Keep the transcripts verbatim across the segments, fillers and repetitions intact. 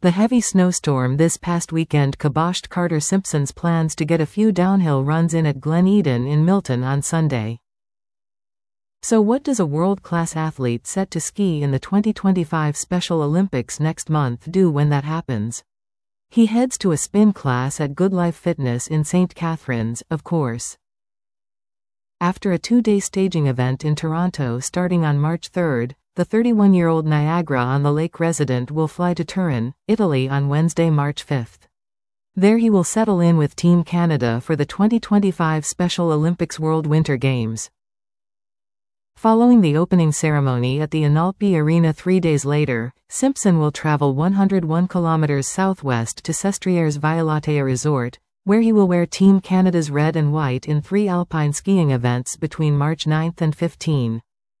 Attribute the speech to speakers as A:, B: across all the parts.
A: The heavy snowstorm this past weekend kiboshed Carter Simpson's plans to get a few downhill runs in at Glen Eden in Milton on Sunday. So what does a world-class athlete set to ski in the twenty twenty-five Special Olympics next month do when that happens? He heads to a spin class at Good Life Fitness in Saint Catharines, of course. After a two-day staging event in Toronto starting on March third, the thirty-one-year-old Niagara-on-the-Lake resident will fly to Turin, Italy on Wednesday, March fifth. There he will settle in with Team Canada for the twenty twenty-five Special Olympics World Winter Games. Following the opening ceremony at the Inalpi Arena three days later, Simpson will travel one hundred one kilometers southwest to Sestrieres Vaialatea Resort, where he will wear Team Canada's red and white in three alpine skiing events between March ninth and fifteenth.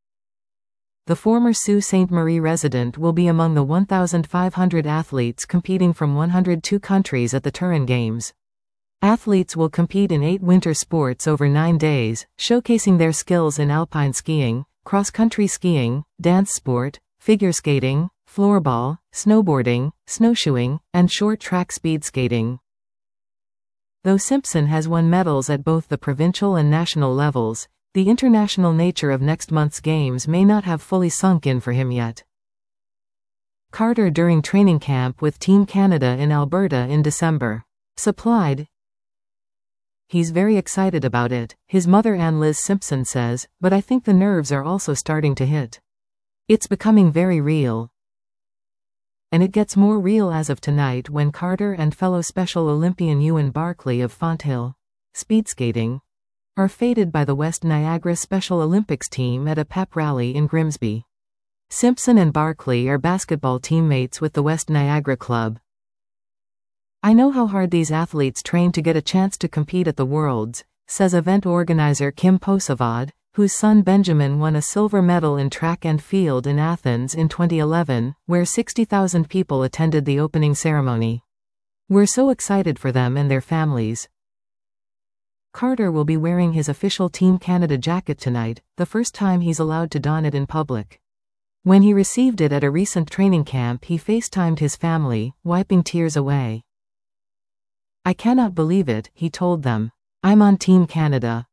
A: The former Sault Ste. Marie resident will be among the one thousand five hundred athletes competing from one hundred two countries at the Turin Games. Athletes will compete in eight winter sports over nine days, showcasing their skills in alpine skiing, cross-country skiing, dance sport, figure skating, floorball, snowboarding, snowshoeing, and short-track speed skating. Though Simpson has won medals at both the provincial and national levels, the international nature of next month's games may not have fully sunk in for him yet. Carter during training camp with Team Canada in Alberta in December. Supplied. He's very excited about it, his mother Anne-Liz Simpson says, but I think the nerves are also starting to hit. It's becoming very real. And it gets more real as of tonight when Carter and fellow Special Olympian Ewan Barkley of Fonthill, speed skating, are feted by the West Niagara Special Olympics team at a pep rally in Grimsby. Simpson and Barkley are basketball teammates with the West Niagara Club. I know how hard these athletes train to get a chance to compete at the Worlds, says event organizer Kim Posavad, whose son Benjamin won a silver medal in track and field in Athens in twenty eleven, where sixty thousand people attended the opening ceremony. We're so excited for them and their families. Carter will be wearing his official Team Canada jacket tonight, the first time he's allowed to don it in public. When he received it at a recent training camp, he FaceTimed his family, wiping tears away. I cannot believe it, he told them. I'm on Team Canada.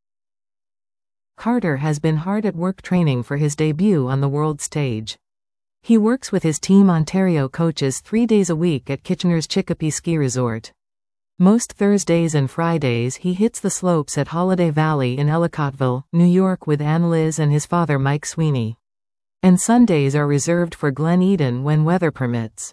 A: Carter has been hard at work training for his debut on the world stage. He works with his Team Ontario coaches three days a week at Kitchener's Chicopee Ski Resort. Most Thursdays and Fridays he hits the slopes at Holiday Valley in Ellicottville, New York with Anne-Liz and his father Mike Sweeney. And Sundays are reserved for Glen Eden when weather permits.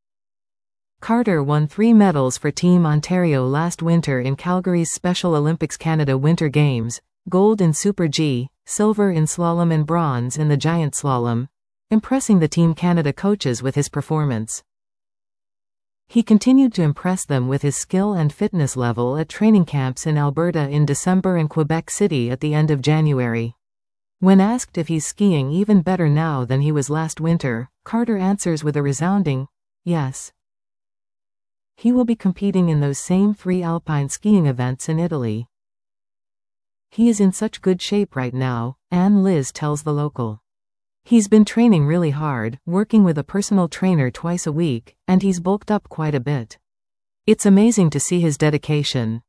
A: Carter won three medals for Team Ontario last winter in Calgary's Special Olympics Canada Winter Games, gold in Super G, silver in slalom and bronze in the giant slalom, impressing the Team Canada coaches with his performance. He continued to impress them with his skill and fitness level at training camps in Alberta in December and Quebec City at the end of January. When asked if he's skiing even better now than he was last winter, Carter answers with a resounding, yes. He will be competing in those same three alpine skiing events in Italy. He is in such good shape right now, Anne-Liz tells The Local. He's been training really hard, working with a personal trainer twice a week, and he's bulked up quite a bit. It's amazing to see his dedication.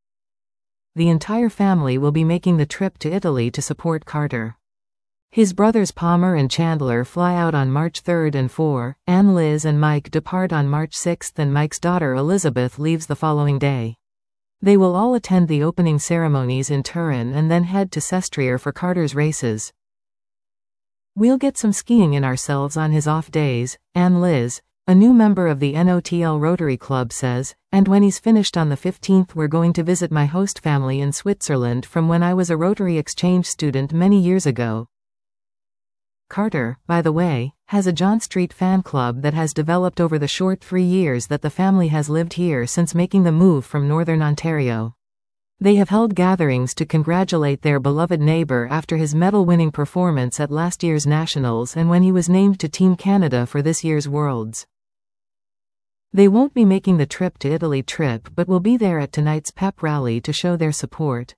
A: The entire family will be making the trip to Italy to support Carter. His brothers Palmer and Chandler fly out on March third and fourth, Anne-Liz and Mike depart on March sixth and Mike's daughter Elizabeth leaves the following day. They will all attend the opening ceremonies in Turin and then head to Sestriere for Carter's races. We'll get some skiing in ourselves on his off days, Anne-Liz, a new member of the N O T L Rotary Club says, and when he's finished on the fifteenth we're going to visit my host family in Switzerland from when I was a Rotary exchange student many years ago. Carter, by the way, has a John Street fan club that has developed over the short three years that the family has lived here since making the move from Northern Ontario. They have held gatherings to congratulate their beloved neighbor after his medal-winning performance at last year's Nationals and when he was named to Team Canada for this year's Worlds. They won't be making the trip to Italy trip but will be there at tonight's pep rally to show their support.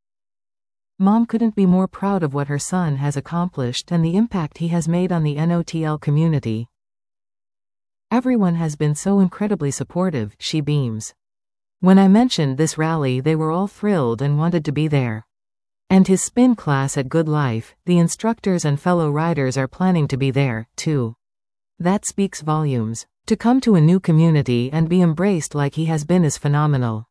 A: Mom couldn't be more proud of what her son has accomplished and the impact he has made on the N O T L community. Everyone has been so incredibly supportive, she beams. When I mentioned this rally, they were all thrilled and wanted to be there. And his spin class at Good Life, the instructors and fellow riders are planning to be there, too. That speaks volumes. To come to a new community and be embraced like he has been is phenomenal.